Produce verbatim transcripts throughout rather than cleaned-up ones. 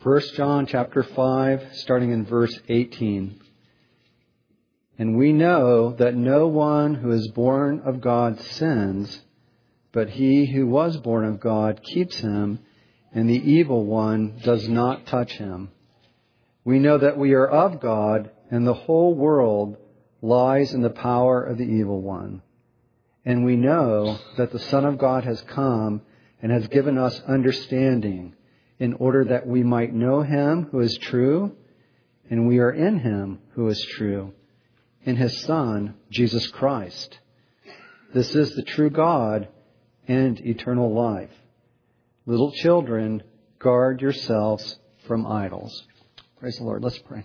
First John chapter five, starting in verse eighteen. And we know that no one who is born of God sins, but he who was born of God keeps him, and the evil one does not touch him. We know that we are of God, and the whole world lies in the power of the evil one. And we know that the Son of God has come and has given us understanding, in order that we might know him who is true, and we are in him who is true, in his Son, Jesus Christ. This is the true God and eternal life. Little children, guard yourselves from idols. Praise the Lord. Let's pray.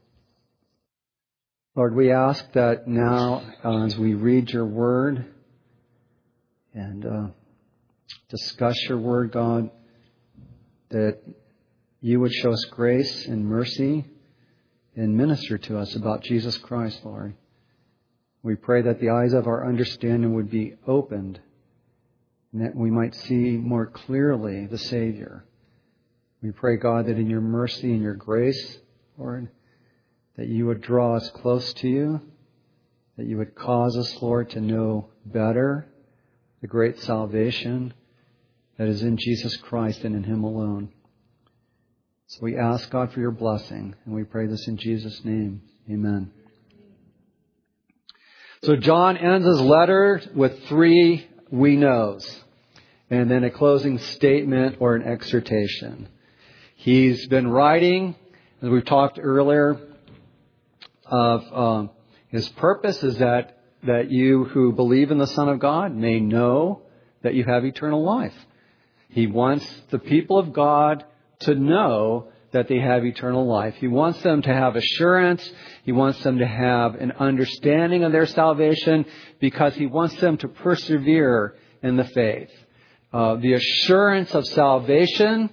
Lord, we ask that now, uh, as we read your word and uh, discuss your word, God, that you would show us grace and mercy and minister to us about Jesus Christ, Lord. We pray that the eyes of our understanding would be opened and that we might see more clearly the Savior. We pray, God, that in your mercy and your grace, Lord, that you would draw us close to you, that you would cause us, Lord, to know better the great salvation that is in Jesus Christ and in him alone. So we ask, God, for your blessing, and we pray this in Jesus' name. Amen. So John ends his letter with three we knows, and then a closing statement or an exhortation. He's been writing, as we talked earlier, of um, his purpose is that, that you who believe in the Son of God may know that you have eternal life. He wants the people of God to know that they have eternal life. He wants them to have assurance. He wants them to have an understanding of their salvation because he wants them to persevere in the faith. Uh, the assurance of salvation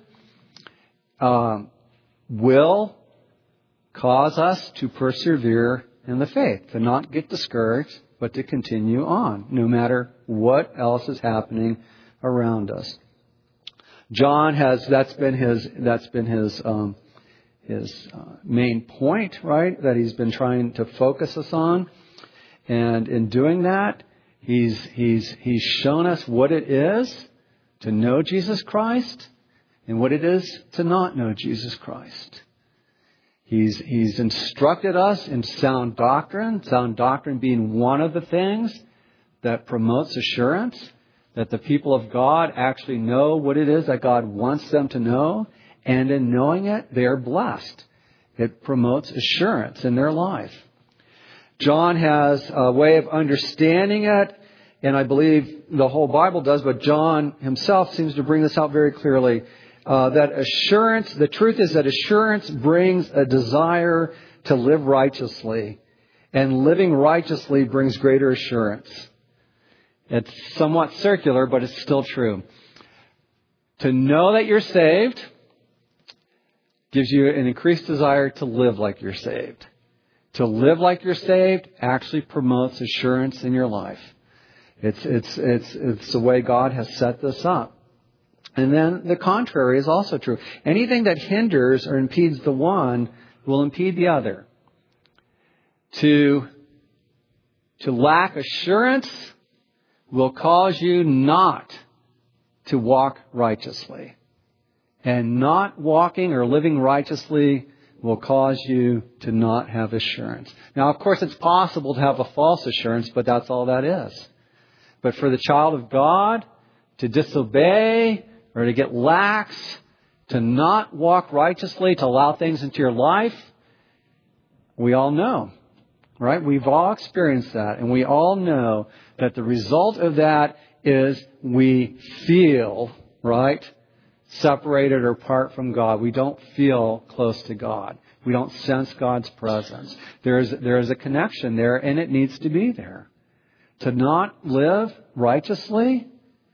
um, will cause us to persevere in the faith, to not get discouraged, but to continue on, no matter what else is happening around us. John has, that's been his, that's been his, um, his uh, main point, right? That he's been trying to focus us on. And in doing that, he's, he's, he's shown us what it is to know Jesus Christ and what it is to not know Jesus Christ. He's, he's instructed us in sound doctrine, sound doctrine being one of the things that promotes assurance, that the people of God actually know what it is that God wants them to know. And in knowing it, they are blessed. It promotes assurance in their life. John has a way of understanding it. And I believe the whole Bible does. But John himself seems to bring this out very clearly. Uh, that assurance, the truth is that assurance brings a desire to live righteously. And living righteously brings greater assurance. It's somewhat circular, but it's still true. To know that you're saved gives you an increased desire to live like you're saved. To live like you're saved actually promotes assurance in your life. It's, it's, it's, it's the way God has set this up. And then the contrary is also true. Anything that hinders or impedes the one will impede the other. To, to lack assurance will cause you not to walk righteously. And not walking or living righteously will cause you to not have assurance. Now, of course, it's possible to have a false assurance, but that's all that is. But for the child of God to disobey or to get lax, to not walk righteously, to allow things into your life, we all know. Right? We've all experienced that. And we all know that the result of that is we feel, right, separated or apart from God. We don't feel close to God. We don't sense God's presence. There is, there is a connection there, and it needs to be there. To not live righteously,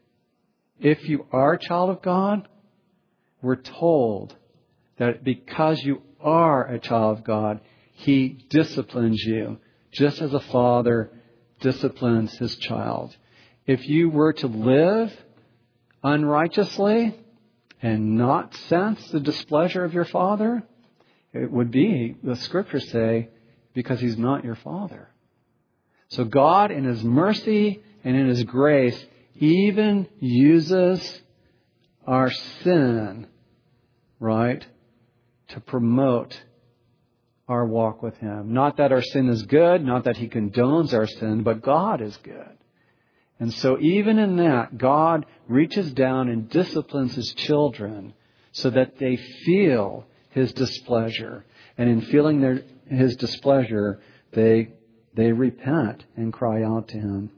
if you are a child of God, we're told that because you are a child of God, He disciplines you just as a father disciplines his child. If you were to live unrighteously, and not sense the displeasure of your Father? It would be, the Scriptures say, because He's not your Father. So God, in His mercy and in His grace, even uses our sin, right, to promote our walk with Him. Not that our sin is good, not that He condones our sin, but God is good. And so even in that, God reaches down and disciplines His children so that they feel His displeasure. And in feeling their, His displeasure, they, they repent and cry out to Him.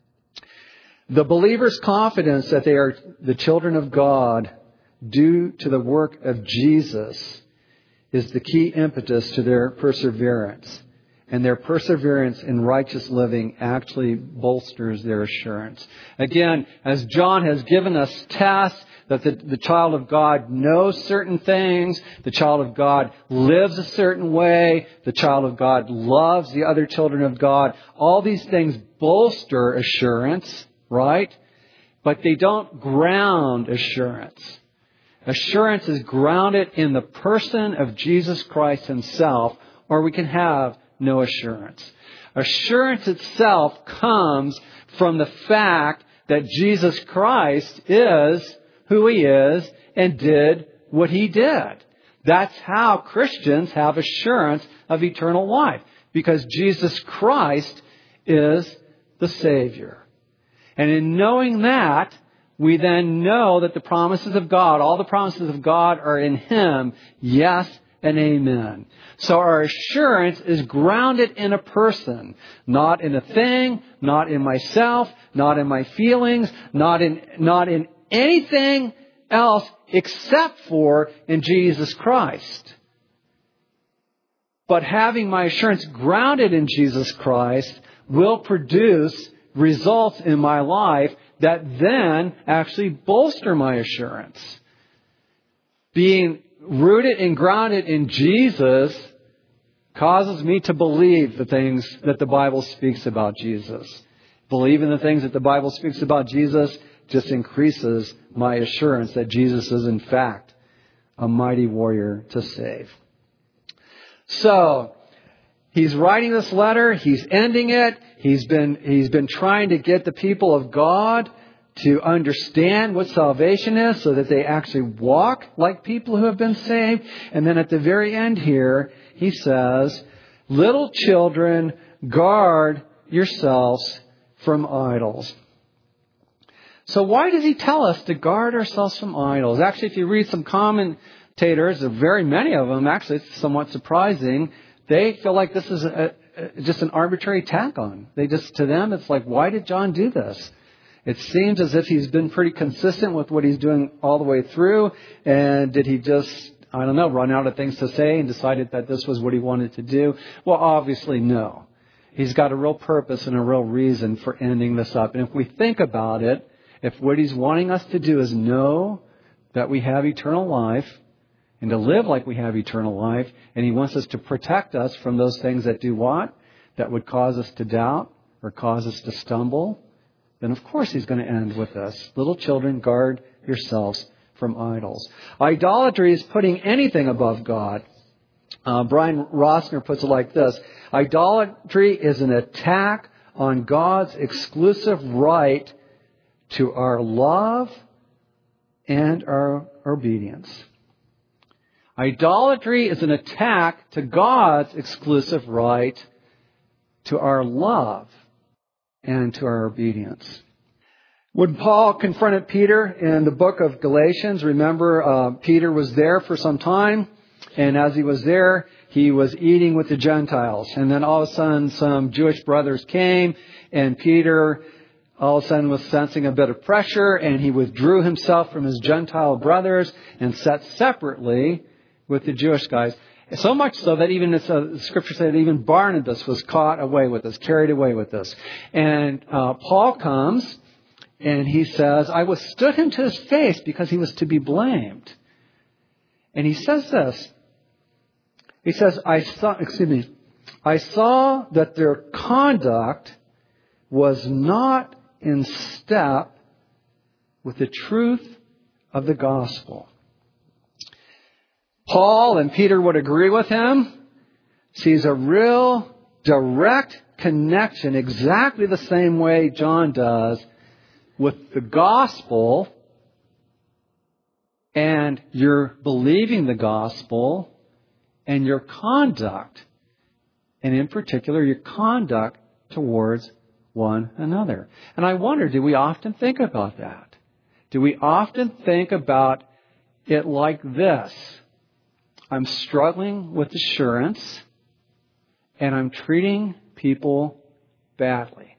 The believer's confidence that they are the children of God due to the work of Jesus is the key impetus to their perseverance. And their perseverance in righteous living actually bolsters their assurance. Again, as John has given us tests that the, the child of God knows certain things, the child of God lives a certain way, the child of God loves the other children of God. All these things bolster assurance, right? But they don't ground assurance. Assurance is grounded in the person of Jesus Christ Himself, or we can have no assurance. Assurance itself comes from the fact that Jesus Christ is who He is and did what He did. That's how Christians have assurance of eternal life, because Jesus Christ is the Savior. And in knowing that, we then know that the promises of God, all the promises of God are in Him, yes and amen. So our assurance is grounded in a person, not in a thing, not in myself, not in my feelings, not in, not in anything else except for in Jesus Christ. But having my assurance grounded in Jesus Christ will produce results in my life that then actually bolster my assurance. Being rooted and grounded in Jesus causes me to believe the things that the Bible speaks about Jesus. Believing the things that the Bible speaks about Jesus just increases my assurance that Jesus is in fact a mighty warrior to save. So, he's writing this letter, he's ending it, he's been, he's been trying to get the people of God to understand what salvation is so that they actually walk like people who have been saved. And then at the very end here, he says, little children, guard yourselves from idols. So why does he tell us to guard ourselves from idols? Actually, if you read some commentators, very many of them, actually it's somewhat surprising, they feel like this is a, a, just an arbitrary tack on. They just, to them, it's like, why did John do this? It seems as if he's been pretty consistent with what he's doing all the way through. And did he just, I don't know, run out of things to say and decided that this was what he wanted to do? Well, obviously, no. He's got a real purpose and a real reason for ending this up. And if we think about it, if what he's wanting us to do is know that we have eternal life and to live like we have eternal life, and he wants us to protect us from those things that do what? That would cause us to doubt or cause us to stumble, then of course he's going to end with us. Little children, guard yourselves from idols. Idolatry is putting anything above God. Uh, Brian Rossner puts it like this. Idolatry is an attack on God's exclusive right to our love and our obedience. Idolatry is an attack to God's exclusive right to our love and to our obedience. When Paul confronted Peter in the book of Galatians, remember uh, Peter was there for some time, and as he was there, he was eating with the Gentiles. And then all of a sudden, some Jewish brothers came, and Peter all of a sudden was sensing a bit of pressure, and he withdrew himself from his Gentile brothers and sat separately with the Jewish guys. So much so that even it's, uh, the scripture said that even Barnabas was caught away with this, carried away with this. And uh, Paul comes and he says, I withstood him to his face because he was to be blamed. And he says this. He says, I saw, excuse me, I saw that their conduct was not in step with the truth of the gospel. Paul, and Peter would agree with him, sees a real direct connection, exactly the same way John does, with the gospel and your believing the gospel and your conduct, and in particular your conduct towards one another. And I wonder, do we often think about that? Do we often think about it like this? I'm struggling with assurance and I'm treating people badly.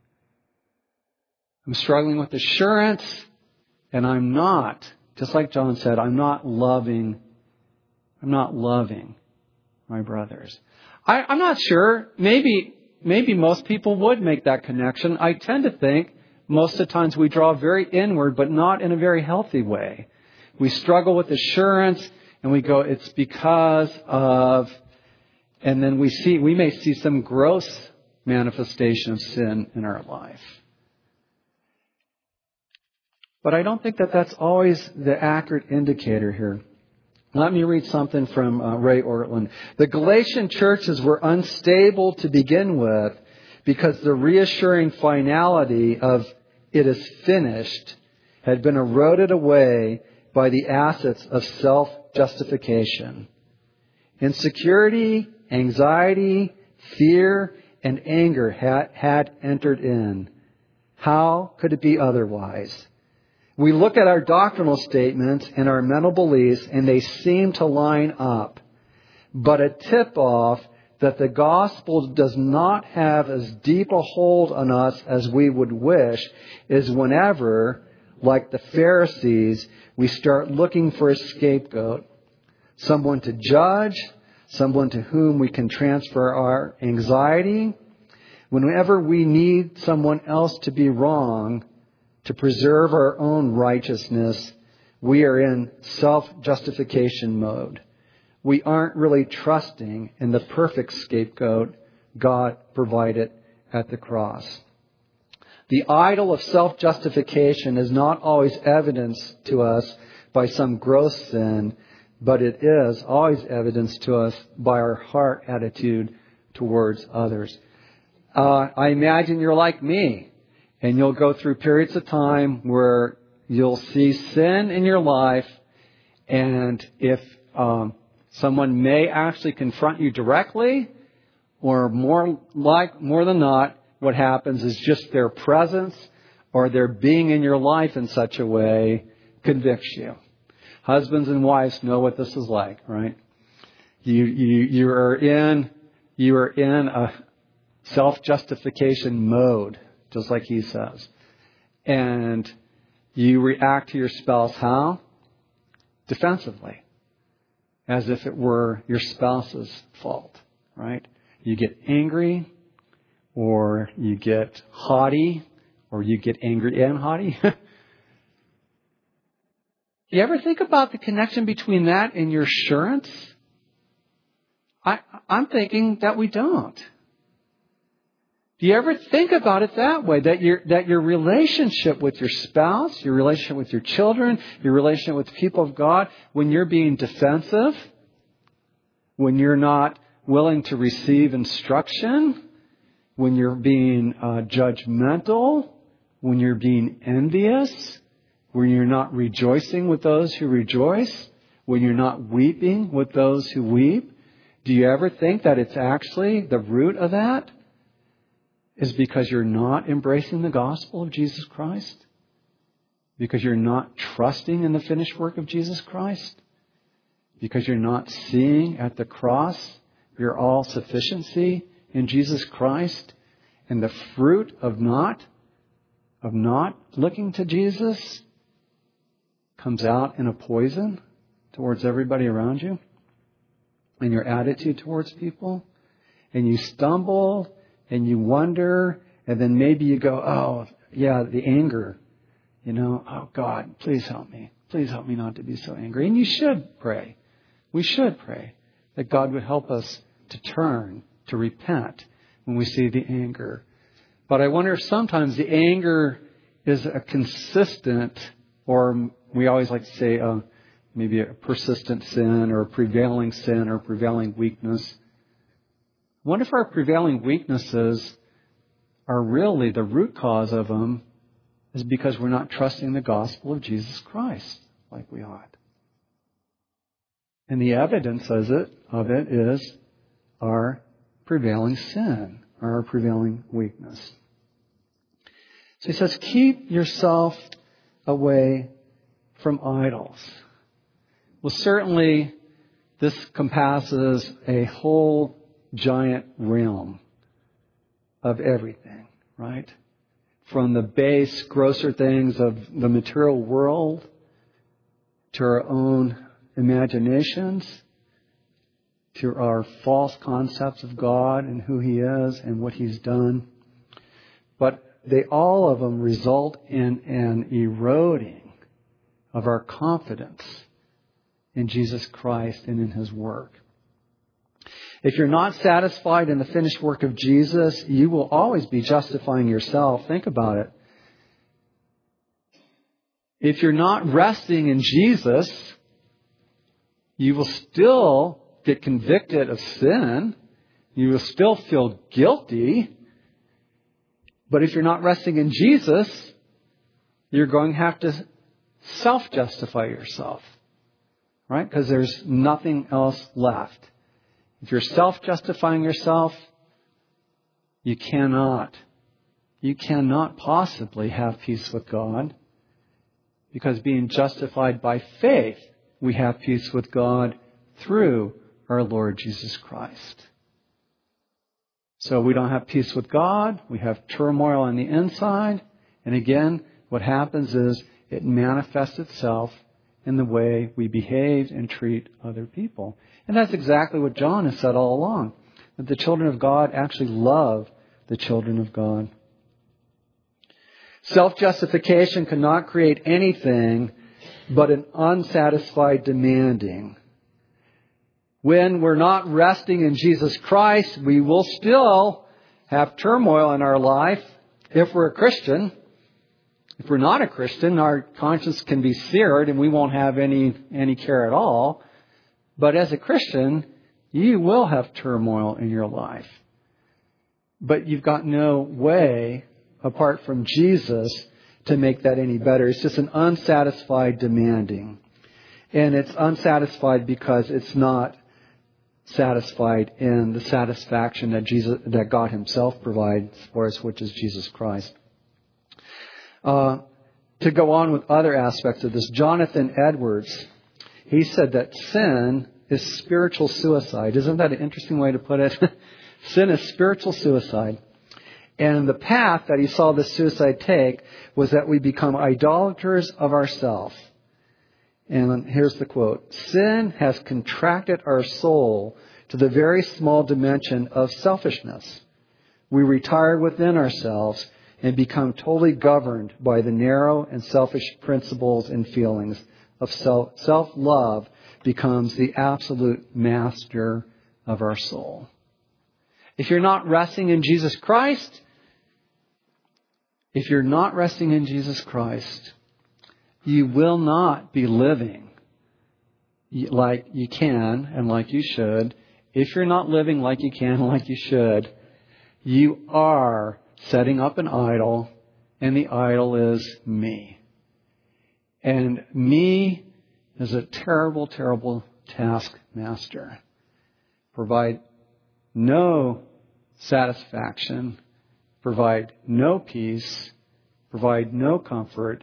I'm struggling with assurance and I'm not, just like John said, I'm not loving, I'm not loving my brothers. I, I'm not sure. Maybe, maybe most people would make that connection. I tend to think most of the times we draw very inward, but not in a very healthy way. We struggle with assurance and we go, it's because of, and then we see, we may see some gross manifestation of sin in our life. But I don't think that that's always the accurate indicator here. Let me read something from uh, Ray Ortlund. The Galatian churches were unstable to begin with because the reassuring finality of it is finished had been eroded away by the assets of self-justification. Insecurity, anxiety, fear, and anger had, had entered in. How could it be otherwise? We look at our doctrinal statements and our mental beliefs, and they seem to line up. But a tip-off that the gospel does not have as deep a hold on us as we would wish is whenever, like the Pharisees, we start looking for a scapegoat, someone to judge, someone to whom we can transfer our anxiety. Whenever we need someone else to be wrong, to preserve our own righteousness, we are in self-justification mode. We aren't really trusting in the perfect scapegoat God provided at the cross. The idol of self-justification is not always evidenced to us by some gross sin, but it is always evidenced to us by our heart attitude towards others. Uh, I imagine you're like me. And you'll go through periods of time where you'll see sin in your life. And if um, someone may actually confront you directly, or more like more than not, what happens is just their presence or their being in your life in such a way convicts you. Husbands and wives know what this is like, right? You you you are in you are in a self-justification mode. Just like he says. And you react to your spouse how? Defensively. As if it were your spouse's fault, right? You get angry, or you get haughty, or you get angry and haughty. You ever think about the connection between that and your assurance? I, I'm thinking that we don't. Do you ever think about it that way? That your that your relationship with your spouse, your relationship with your children, your relationship with people of God, when you're being defensive, when you're not willing to receive instruction, when you're being uh, judgmental, when you're being envious, when you're not rejoicing with those who rejoice, when you're not weeping with those who weep, do you ever think that it's actually the root of that is because you're not embracing the gospel of Jesus Christ? Because you're not trusting in the finished work of Jesus Christ? Because you're not seeing at the cross your all-sufficiency in Jesus Christ? And the fruit of not, of not looking to Jesus comes out in a poison towards everybody around you? And your attitude towards people? And you stumble and you wonder, and then maybe you go, oh, yeah, the anger. You know, oh, God, please help me. Please help me not to be so angry. And you should pray. We should pray that God would help us to turn, to repent when we see the anger. But I wonder if sometimes the anger is a consistent, or we always like to say, uh, maybe a persistent sin or a prevailing sin or prevailing weakness. What if our prevailing weaknesses are really the root cause of them is because we're not trusting the gospel of Jesus Christ like we ought? And the evidence of it, of it is our prevailing sin, our prevailing weakness. So he says, keep yourself away from idols. Well, certainly this compasses a whole giant realm of everything, right? From the base, grosser things of the material world to our own imaginations, to our false concepts of God and who He is and what He's done. But they all of them result in an eroding of our confidence in Jesus Christ and in His work. If you're not satisfied in the finished work of Jesus, you will always be justifying yourself. Think about it. If you're not resting in Jesus, you will still get convicted of sin. You will still feel guilty. But if you're not resting in Jesus, you're going to have to self-justify yourself. Right? Because there's nothing else left. If you're self-justifying yourself, you cannot, you cannot possibly have peace with God. Because being justified by faith, we have peace with God through our Lord Jesus Christ. So we don't have peace with God. We have turmoil on the inside. And again, what happens is it manifests itself in the way we behave and treat other people. And that's exactly what John has said all along. That the children of God actually love the children of God. Self-justification cannot create anything but an unsatisfied demanding. When we're not resting in Jesus Christ, we will still have turmoil in our life if we're a Christian. If we're not a Christian, our conscience can be seared and we won't have any, any care at all. But as a Christian, you will have turmoil in your life. But you've got no way, apart from Jesus, to make that any better. It's just an unsatisfied demanding. And it's unsatisfied because it's not satisfied in the satisfaction that Jesus, that God Himself provides for us, which is Jesus Christ. Uh, to go on with other aspects of this, Jonathan Edwards, he said that sin is spiritual suicide. Isn't that an interesting way to put it? Sin is spiritual suicide. And the path that he saw this suicide take was that we become idolaters of ourselves. And here's the quote. Sin has contracted our soul to the very small dimension of selfishness. We retire within ourselves and become totally governed by the narrow and selfish principles and feelings of self. Self-love becomes the absolute master of our soul. If you're not resting in Jesus Christ, if you're not resting in Jesus Christ, you will not be living like you can and like you should. If you're not living like you can and like you should, you are setting up an idol, and the idol is me. And me is a terrible, terrible taskmaster. Provide no satisfaction, provide no peace, provide no comfort,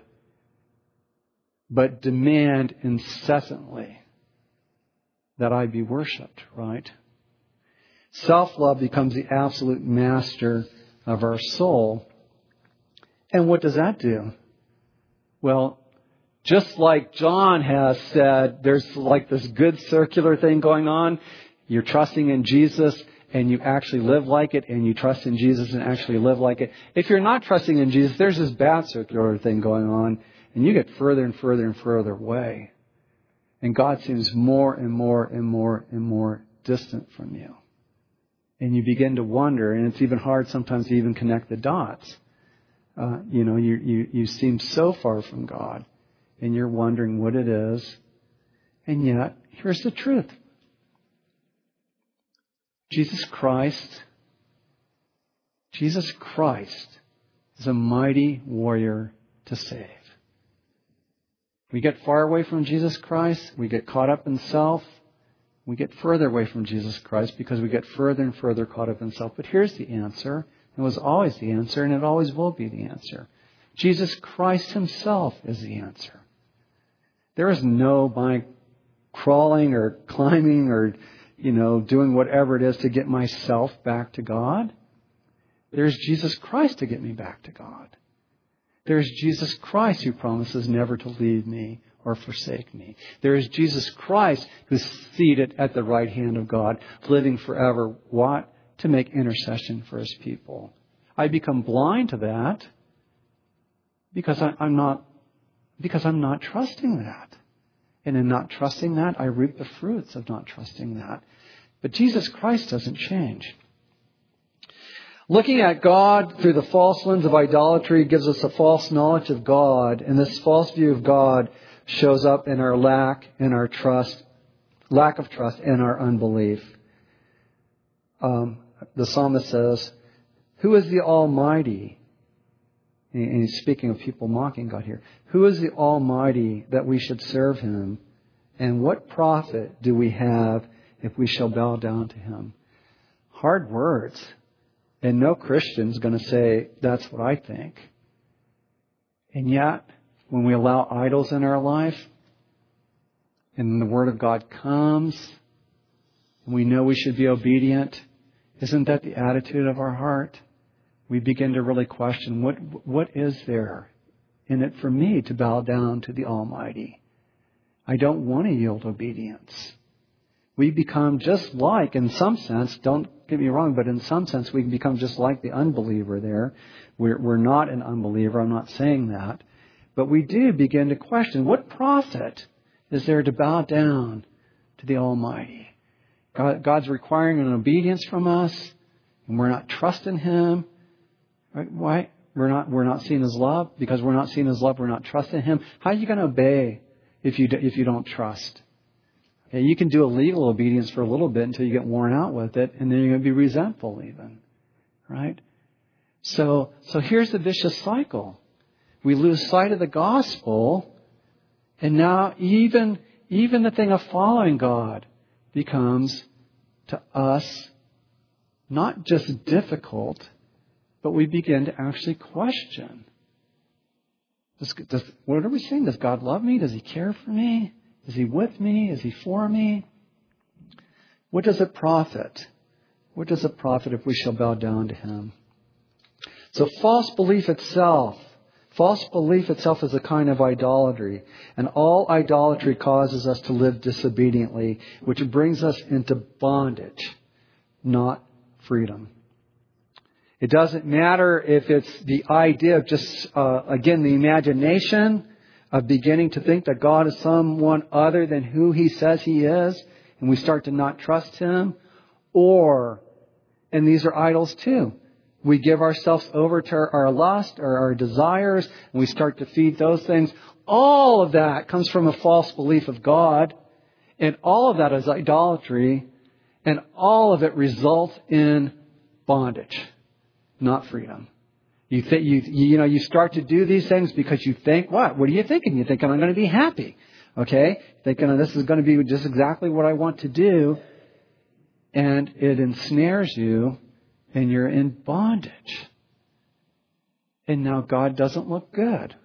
but demand incessantly that I be worshipped, right? Self-love becomes the absolute master of our soul. And what does that do? Well, just like John has said, there's like this good circular thing going on. You're trusting in Jesus and you actually live like it, and you trust in Jesus and actually live like it. If you're not trusting in Jesus, there's this bad circular thing going on, and you get further and further and further away. And God seems more and more and more and more distant from you. And you begin to wonder, and it's even hard sometimes to even connect the dots. Uh, you know, you, you, you seem so far from God, and you're wondering what it is. And yet, here's the truth. Jesus Christ, Jesus Christ is a mighty warrior to save. We get far away from Jesus Christ. We get caught up in self. We get further away from Jesus Christ because we get further and further caught up in self. But here's the answer. It was always the answer, and it always will be the answer. Jesus Christ himself is the answer. There is no by crawling or climbing or, you know, doing whatever it is to get myself back to God. There's Jesus Christ to get me back to God. There's Jesus Christ who promises never to leave me or forsake me. There is Jesus Christ who's seated at the right hand of God, living forever. What? To make intercession for his people. I become blind to that because I, I'm not, because I'm not trusting that. And in not trusting that, I reap the fruits of not trusting that. But Jesus Christ doesn't change. Looking at God through the false lens of idolatry gives us a false knowledge of God. And this false view of God shows up in our lack, in our trust, lack of trust, and our unbelief. Um, the psalmist says, "Who is the Almighty?" And he's speaking of people mocking God here. "Who is the Almighty that we should serve him? And what profit do we have if we shall bow down to him?" Hard words. And no Christian's going to say, that's what I think. And yet, when we allow idols in our life, and the Word of God comes, and we know we should be obedient, isn't that the attitude of our heart? We begin to really question, what what is there in it for me to bow down to the Almighty? I don't want to yield obedience. We become just like, in some sense, don't get me wrong, but in some sense we become just like the unbeliever there. We're, we're not an unbeliever, I'm not saying that. But we do begin to question, what profit is there to bow down to the Almighty? God, God's requiring an obedience from us, and we're not trusting him. Right? Why? We're not, we're not seeing his love. Because we're not seeing his love, we're not trusting him. How are you going to obey if you, if you don't trust? Okay, you can do a legal obedience for a little bit until you get worn out with it, and then you're going to be resentful even. Right? So, so here's the vicious cycle. We lose sight of the gospel, and now even, even the thing of following God becomes to us not just difficult, but we begin to actually question. Does, does, what are we saying? Does God love me? Does he care for me? Is he with me? Is he for me? What does it profit? What does it profit if we shall bow down to him? So false belief itself, false belief itself is a kind of idolatry. And all idolatry causes us to live disobediently, which brings us into bondage, not freedom. It doesn't matter if it's the idea of just, uh, again, the imagination of beginning to think that God is someone other than who he says he is, and we start to not trust him. Or, and these are idols too, we give ourselves over to our, our lust or our desires, and we start to feed those things. All of that comes from a false belief of God, and all of that is idolatry, and all of it results in bondage, not freedom. You think you you know you start to do these things because you think what? What are you thinking? You're thinking I'm going to be happy, okay? Thinking oh, this is going to be just exactly what I want to do, and it ensnares you, and you're in bondage. And now God doesn't look good,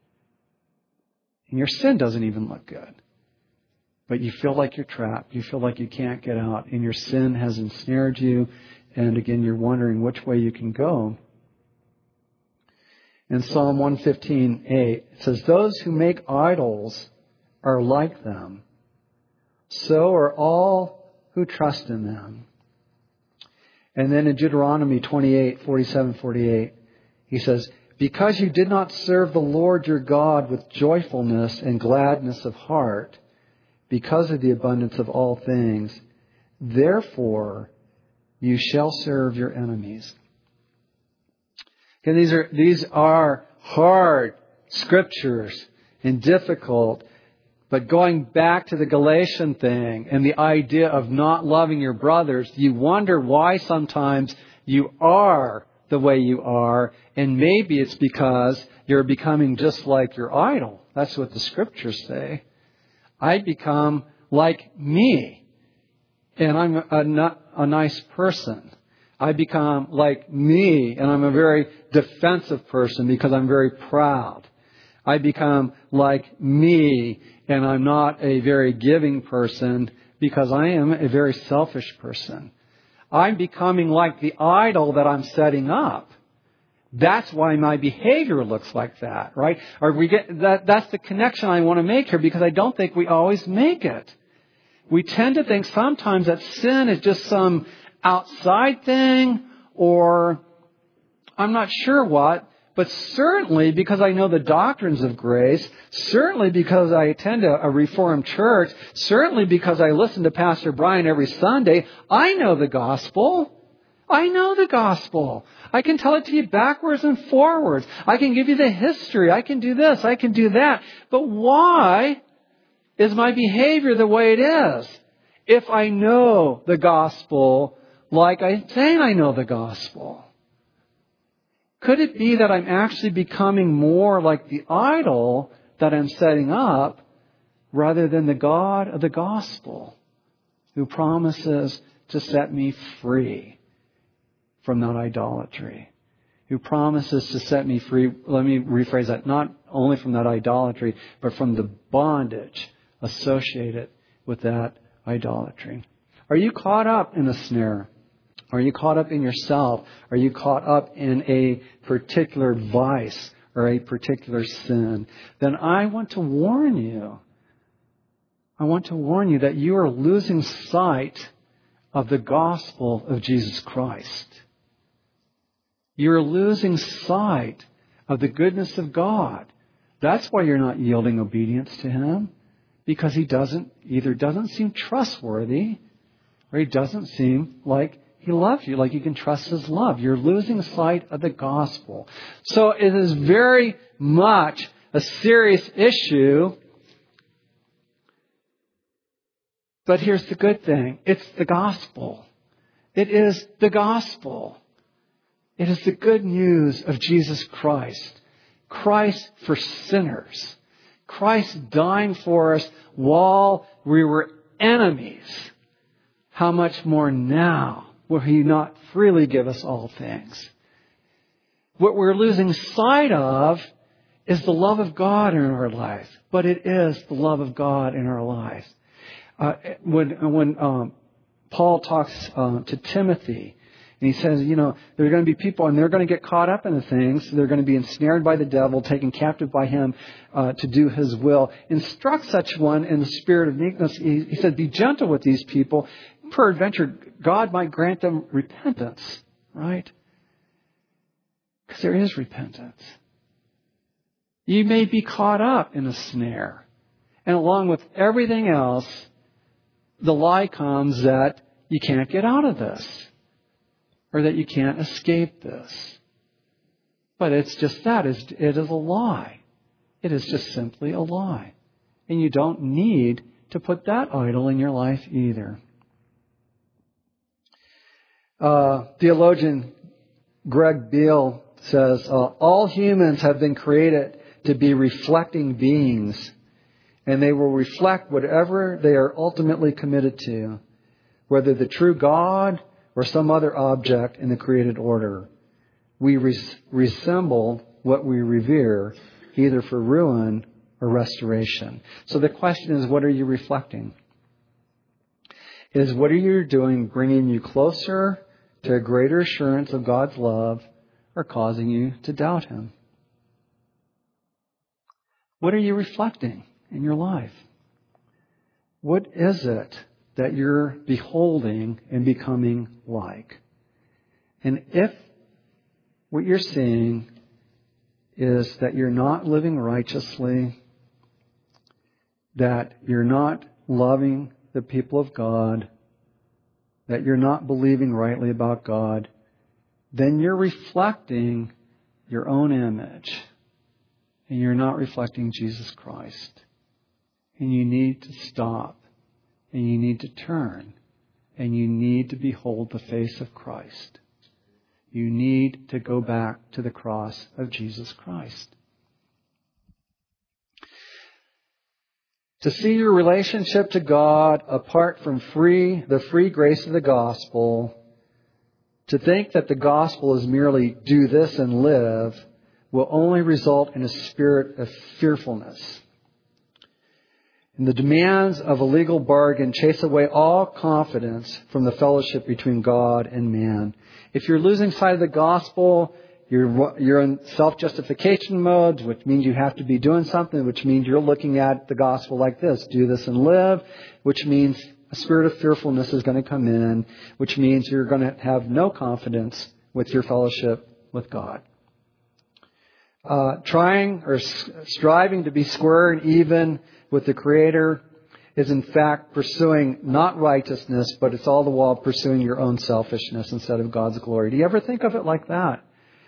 and your sin doesn't even look good. But you feel like you're trapped. You feel like you can't get out, and your sin has ensnared you. And again, you're wondering which way you can go. In Psalm one fifteen eight, it says, "Those who make idols are like them. So are all who trust in them." And then in Deuteronomy twenty-eight forty-seven forty-eight, he says, "Because you did not serve the Lord your God with joyfulness and gladness of heart, because of the abundance of all things, therefore you shall serve your enemies." And these are these are hard scriptures and difficult, But going back to the Galatian thing and the idea of not loving your brothers, you wonder why sometimes you are the way you are, and maybe it's because you're becoming just like your idol. That's what the scriptures say. I become like me, and I'm a, a nice person. I become like me, and I'm a very defensive person because I'm very proud. I become like me, and I'm not a very giving person because I am a very selfish person. I'm becoming like the idol that I'm setting up. That's why my behavior looks like that, right? Or we get that. That's the connection I want to make here, because I don't think we always make it. We tend to think sometimes that sin is just some outside thing, or I'm not sure what. But certainly because I know the doctrines of grace, certainly because I attend a, a Reformed church, certainly because I listen to Pastor Brian every Sunday, I know the gospel. I know the gospel. I can tell it to you backwards and forwards. I can give you the history. I can do this. I can do that. But why is my behavior the way it is if I know the gospel like I'm saying I know the gospel? Could it be that I'm actually becoming more like the idol that I'm setting up rather than the God of the gospel who promises to set me free from that idolatry? Who promises to set me free, let me rephrase that, not only from that idolatry, but from the bondage associated with that idolatry. Are you caught up in a snare? Are you caught up in yourself? Are you caught up in a particular vice or a particular sin? Then I want to warn you. I want to warn you that you are losing sight of the gospel of Jesus Christ. You're losing sight of the goodness of God. That's why you're not yielding obedience to Him, because He doesn't either doesn't seem trustworthy, or He doesn't seem like He loves you, like you can trust His love. You're losing sight of the gospel. So it is very much a serious issue. But here's the good thing. It's the gospel. It is the gospel. It is the good news of Jesus Christ. Christ for sinners. Christ dying for us while we were enemies. How much more now will He not freely give us all things? What we're losing sight of is the love of God in our life. But it is the love of God in our life. Uh, when when um, Paul talks uh, to Timothy, and he says, you know, there are going to be people, and they're going to get caught up in the things. They're going to be ensnared by the devil, taken captive by him uh, to do his will. Instruct such one in the spirit of meekness. He, he said, be gentle with these people. Peradventure, God might grant them repentance, right? Because there is repentance. You may be caught up in a snare. And along with everything else, the lie comes that you can't get out of this, or that you can't escape this. But it's just that. It is a lie. It is just simply a lie. And you don't need to put that idol in your life either. Uh, theologian Greg Beale says, uh, all humans have been created to be reflecting beings, and they will reflect whatever they are ultimately committed to, whether the true God or some other object in the created order. We res- resemble what we revere, either for ruin or restoration. So the question is, what are you reflecting? Is what are you doing bringing you closer to a greater assurance of God's love, or causing you to doubt Him? What are you reflecting in your life? What is it that you're beholding and becoming like? And if what you're seeing is that you're not living righteously, that you're not loving the people of God, that you're not believing rightly about God, then you're reflecting your own image. And you're not reflecting Jesus Christ. And you need to stop. And you need to turn. And you need to behold the face of Christ. You need to go back to the cross of Jesus Christ. To see your relationship to God apart from free, the free grace of the gospel, to think that the gospel is merely do this and live, will only result in a spirit of fearfulness. And the demands of a legal bargain chase away all confidence from the fellowship between God and man. If you're losing sight of the gospel, you're you're in self-justification mode, which means you have to be doing something, which means you're looking at the gospel like this, do this and live, which means a spirit of fearfulness is going to come in, which means you're going to have no confidence with your fellowship with God. Uh, trying or striving to be square and even with the Creator is in fact pursuing not righteousness, but it's all the while pursuing your own selfishness instead of God's glory. Do you ever think of it like that?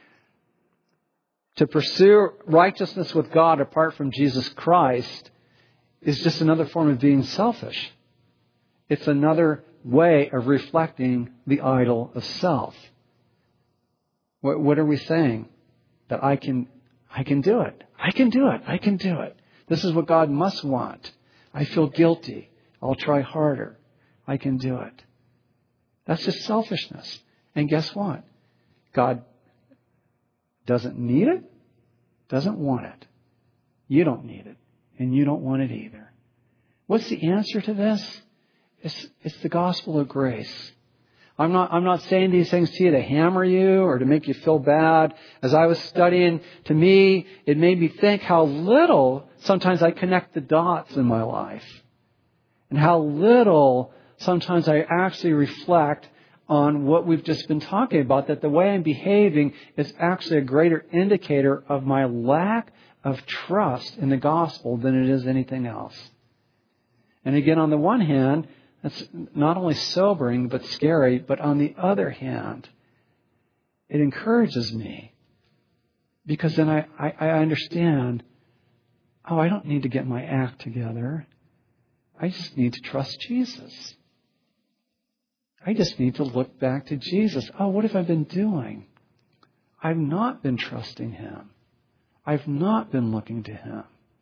To pursue righteousness with God apart from Jesus Christ is just another form of being selfish. It's another way of reflecting the idol of self. What, what are we saying? That I can, I can do it. I can do it. I can do it. This is what God must want. I feel guilty. I'll try harder. I can do it. That's just selfishness. And guess what? God doesn't need it, doesn't want it. You don't need it, and you don't want it either. What's the answer to this? It's, it's the gospel of grace. I'm not, I'm not saying these things to you to hammer you or to make you feel bad. As I was studying, to me, it made me think how little sometimes I connect the dots in my life. And how little sometimes I actually reflect on what we've just been talking about, that the way I'm behaving is actually a greater indicator of my lack of trust in the gospel than it is anything else. And again, on the one hand, that's not only sobering but scary, but on the other hand, it encourages me. Because then I, I, I understand, oh, I don't need to get my act together. I just need to trust Jesus. I just need to look back to Jesus. Oh, what have I been doing? I've not been trusting Him. I've not been looking to Him.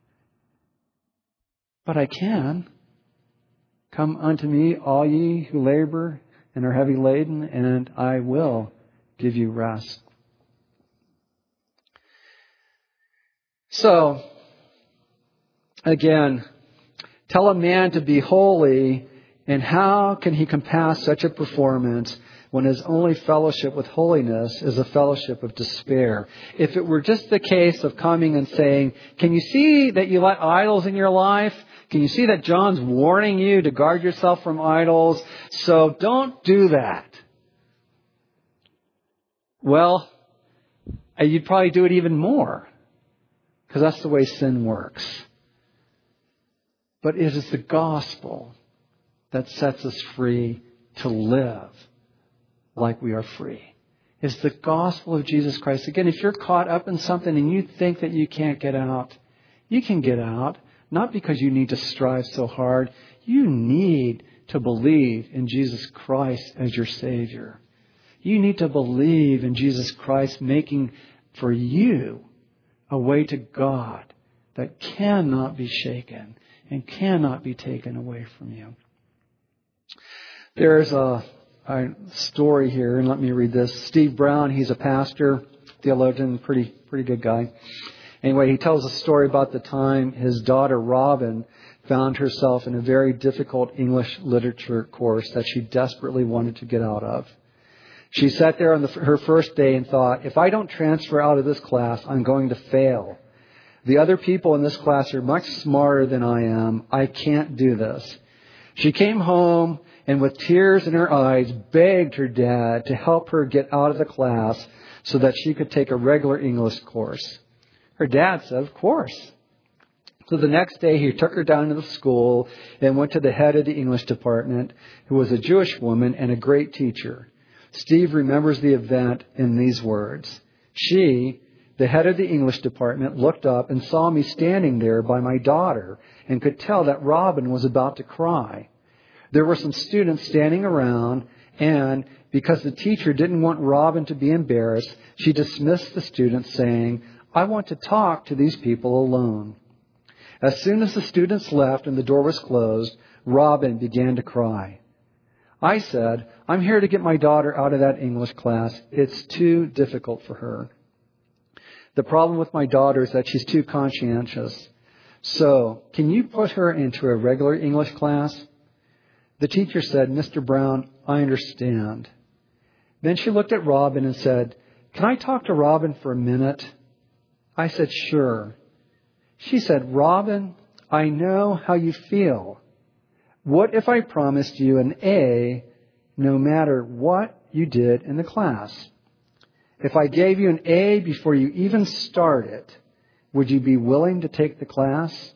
But I can. Come unto me, all ye who labor and are heavy laden, and I will give you rest. So, again, tell a man to be holy, and how can he compass such a performance when his only fellowship with holiness is a fellowship of despair? If it were just the case of coming and saying, can you see that you let idols in your life? Can you see that John's warning you to guard yourself from idols? So don't do that. Well, you'd probably do it even more, because that's the way sin works. But it is the gospel that sets us free to live like we are free. It's the gospel of Jesus Christ. Again, if you're caught up in something and you think that you can't get out, you can get out. Not because you need to strive so hard. You need to believe in Jesus Christ as your Savior. You need to believe in Jesus Christ making for you a way to God that cannot be shaken and cannot be taken away from you. There's a, a story here, and let me read this. Steve Brown, he's a pastor, theologian, pretty pretty good guy. Anyway, he tells a story about the time his daughter Robin found herself in a very difficult English literature course that she desperately wanted to get out of. She sat there on the, her first day and thought, if I don't transfer out of this class, I'm going to fail. The other people in this class are much smarter than I am. I can't do this. She came home and with tears in her eyes begged her dad to help her get out of the class so that she could take a regular English course. Her dad said, of course. So the next day he took her down to the school and went to the head of the English department, who was a Jewish woman and a great teacher. Steve remembers the event in these words. She, The head of the English department looked up and saw me standing there by my daughter and could tell that Robin was about to cry. There were some students standing around, and because the teacher didn't want Robin to be embarrassed, she dismissed the students, saying, "I want to talk to these people alone." As soon as the students left and the door was closed, Robin began to cry. I said, "I'm here to get my daughter out of that English class. It's too difficult for her. The problem with my daughter is that she's too conscientious. So, can you put her into a regular English class?" The teacher said, "Mister Brown, I understand." Then she looked at Robin and said, "Can I talk to Robin for a minute?" I said, "Sure." She said, "Robin, I know how you feel. What if I promised you an A no matter what you did in the class? If I gave you an A before you even started, would you be willing to take the class?"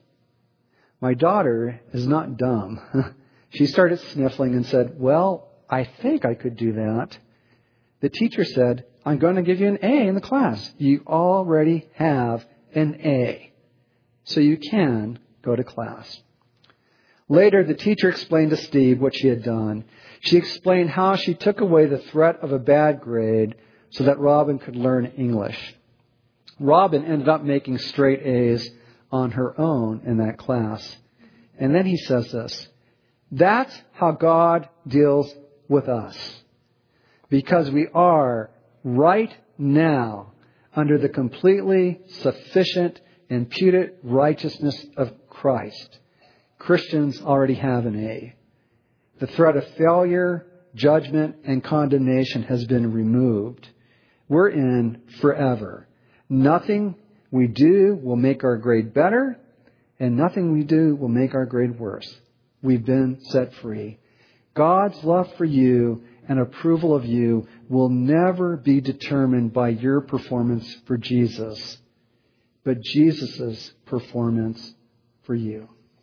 My daughter is not dumb. She started sniffling and said, "Well, I think I could do that." The teacher said, "I'm going to give you an A in the class. You already have an A, so you can go to class." Later, the teacher explained to Steve what she had done. She explained how she took away the threat of a bad grade so that Robin could learn English. Robin ended up making straight A's on her own in that class. And then he says this, "That's how God deals with us. Because we are right now under the completely sufficient imputed righteousness of Christ. Christians already have an A. The threat of failure, judgment, and condemnation has been removed. We're in forever. Nothing we do will make our grade better, and nothing we do will make our grade worse. We've been set free. God's love for you and approval of you will never be determined by your performance for Jesus, but Jesus' performance for you."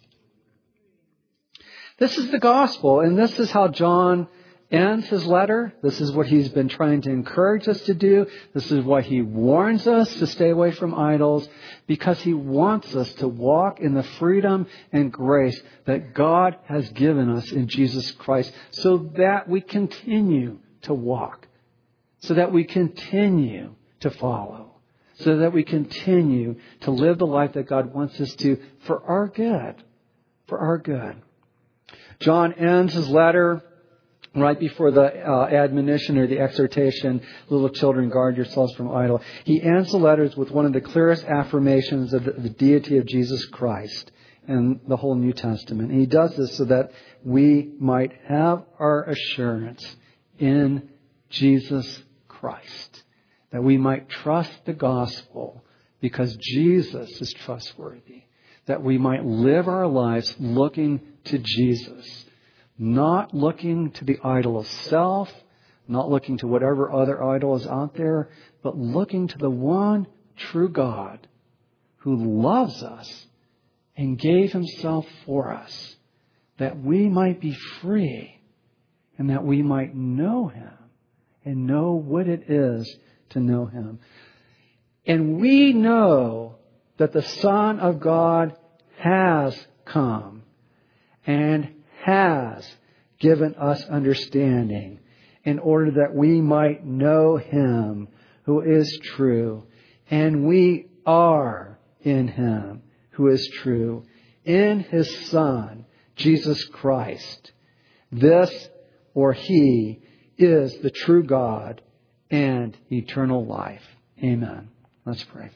This is the gospel, and this is how John ends his letter. This is what he's been trying to encourage us to do. This is why he warns us to stay away from idols, because he wants us to walk in the freedom and grace that God has given us in Jesus Christ, so that we continue to walk, so that we continue to follow, so that we continue to live the life that God wants us to for our good, for our good. John ends his letter right before the uh, admonition or the exhortation, "Little children, guard yourselves from idol." He ends the letters with one of the clearest affirmations of the, the deity of Jesus Christ in the whole New Testament. And he does this so that we might have our assurance in Jesus Christ, that we might trust the gospel because Jesus is trustworthy, that we might live our lives looking to Jesus, not looking to the idol of self, not looking to whatever other idol is out there, but looking to the one true God who loves us and gave himself for us, that we might be free and that we might know him and know what it is to know him. And we know that the Son of God has come and has given us understanding in order that we might know him who is true. And we are in him who is true, in his Son, Jesus Christ. This, or he, is the true God and eternal life. Amen. Let's pray.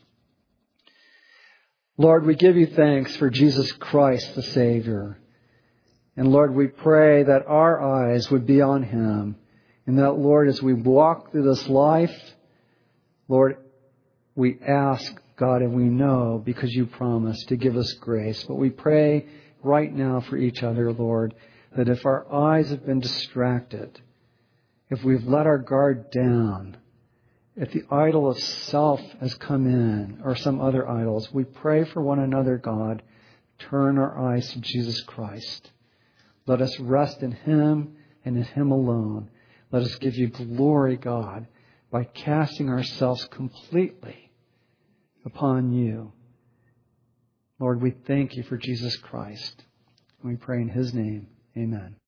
Lord, we give you thanks for Jesus Christ, the Savior. And Lord, we pray that our eyes would be on him. And that, Lord, as we walk through this life, Lord, we ask, God, and we know because you promised to give us grace. But we pray right now for each other, Lord, that if our eyes have been distracted, if we've let our guard down, if the idol of self has come in, or some other idols, we pray for one another, God. Turn our eyes to Jesus Christ. Let us rest in him and in him alone. Let us give you glory, God, by casting ourselves completely upon you. Lord, we thank you for Jesus Christ. We pray in His name. Amen.